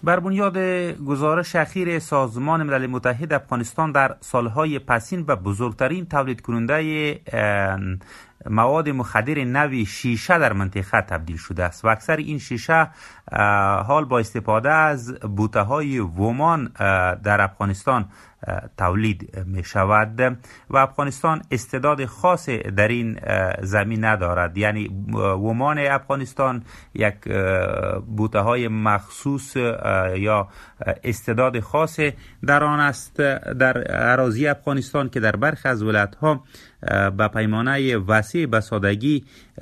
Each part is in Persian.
بر بنیاد گزارش اخیر سازمان ملل متحد، افغانستان در سالهای پسین به بزرگترین تولید کننده مواد مخدر نوی شیشه در منطقه تبدیل شده است و اکثر این شیشه حال با استفاده از بوته‌های ومان در افغانستان تولید می شود و افغانستان استعداد خاص در این زمین ندارد. یعنی ومان افغانستان یک بوته‌های مخصوص یا استعداد خاص در آن است در اراضی افغانستان که در برخی از ولایت‌ها با پیمانه وسیع به سادگی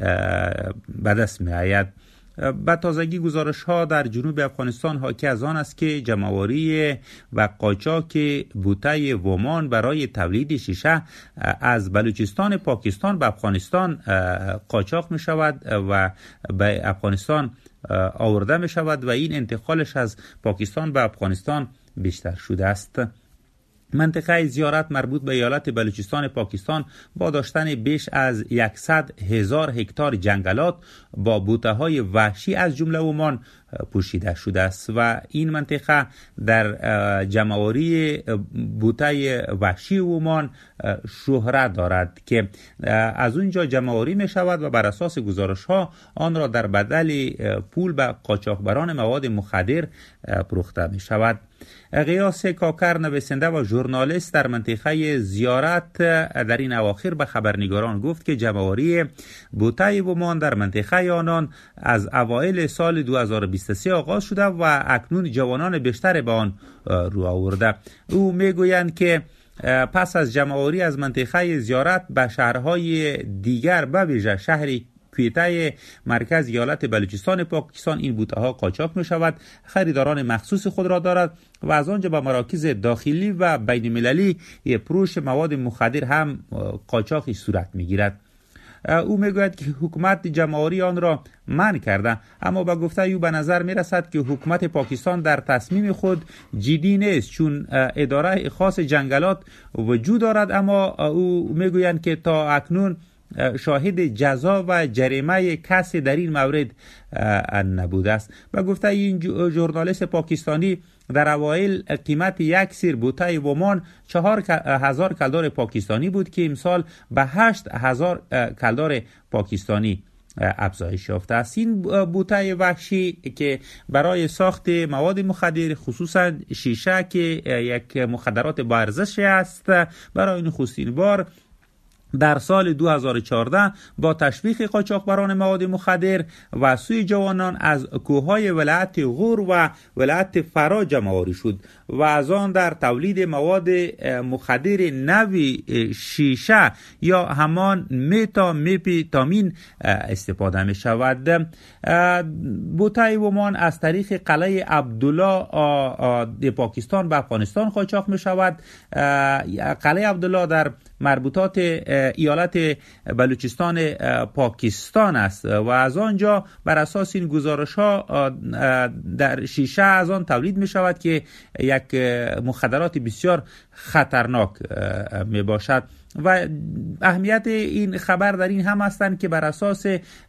به دست می آید. به تازگی گزارش ها در جنوب افغانستان حاکی از آن است که جمع‌آوری و قاچاق بوته ومان برای تولید شیشه از بلوچستان پاکستان به افغانستان قاچاق می شود و به افغانستان آورده می شود و این انتقالش از پاکستان به افغانستان بیشتر شده است. منطقه زیارت مربوط به ایالت بلوچستان پاکستان با داشتن بیش از 100,000 هکتار جنگلات با بوته‌های وحشی از جمله ومان پوشیده شده است و این منطقه در جمع‌آوری بوته وحشی ومان شهرت دارد که از اونجا جمع‌آوری می شود و بر اساس گزارش ها آن را در بدل پول به قاچاقبران مواد مخدر فروخته می شود. غیاث کاکر، نویسنده و ژورنالیست در منطقه زیارت، در این اواخر به خبرنگاران گفت که جمع‌آوری بوته ومان در منطقه آنان از اوایل سال 2023 آغاز شده و اکنون جوانان بیشتر به آن رو آورده. او میگویند که پس از جمع‌آوری از منطقه زیارت به شهرهای دیگر به ویژه شهر کویته مرکز ایالت بلوچستان پاکستان این بوته ها قاچاق می شود. خریداران مخصوص خود را دارد و از آنجا به مراکز داخلی و بین المللی فروش مواد مخدر هم قاچاقی صورت می گیرد. او میگوید که حکومت جمع‌آوری آن را منع کرده، اما با گفته او به نظر می رسد که حکومت پاکستان در تصمیم خود جدی نیست، چون اداره خاص جنگلات وجود دارد، اما او میگویند که تا اکنون شاهد جزا و جریمه کسی در این مورد نبوده است. و گفته این ژورنالیست پاکستانی در اوایل قیمت یک سیر بوته ومان 4,000 کلدار پاکستانی بود که امسال به 8,000 کلدار پاکستانی افزایش یافته است. این بوته وحشی که برای ساخت مواد مخدر خصوصا شیشه که یک مخدرات با ارزش است، برای نخستین بار در سال 2014 با تشویق قاچاقبران مواد مخدر و سوی جوانان از کوههای ولایت غور و ولایت فرا جمع‌آوری شد و از آن در تولید مواد مخدر نوی شیشه یا همان متامفیتامین استفاده می شود. بوته ومان از طریق قلعه عبدالله پاکستان به افغانستان قاچاق می شود. قلعه عبدالله در مربوطات ایالت بلوچستان پاکستان است و از آنجا بر اساس این گزارش ها در شیشه از آن تولید می شود که یک مخدرات بسیار خطرناک می باشد. و اهمیت این خبر در این هم هستند که بر اساس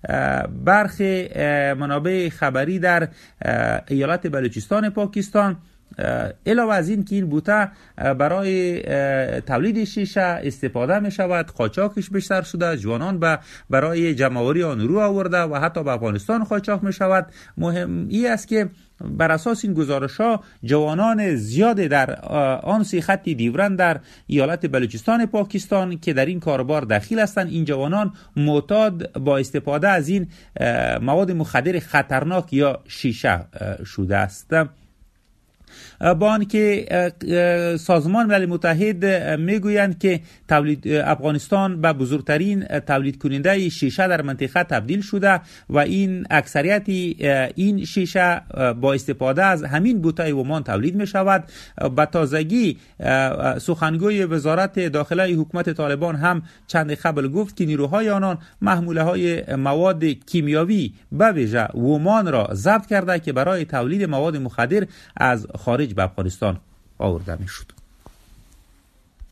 برخی منابع خبری در ایالت بلوچستان پاکستان، علاوه از این که این بوته برای تولید شیشه استفاده می شود، قاچاقش بیشتر شده، جوانان برای جمع‌آوری آن رو آورده و حتی به افغانستان قاچاق می شود. مهم این است که بر اساس این گزارش ها جوانان زیاد در آن سی خط دیورند در ایالت بلوچستان پاکستان که در این کاروبار دخیل هستند، این جوانان معتاد با استفاده از این مواد مخدر خطرناک یا شیشه شده است. با آنکه سازمان ملل متحد میگویند که افغانستان به بزرگترین تولید کننده شیشه در منطقه تبدیل شده و این اکثریت این شیشه با استفاده از همین بوته ومان تولید می شود. به تازگی سخنگوی وزارت داخله حکومت طالبان هم چند قبل گفت که نیروهای آنان محموله های مواد کیمیاوی به ویژه ومان را ضبط کرده که برای تولید مواد مخدر از خارج به افغانستان آورده می شد.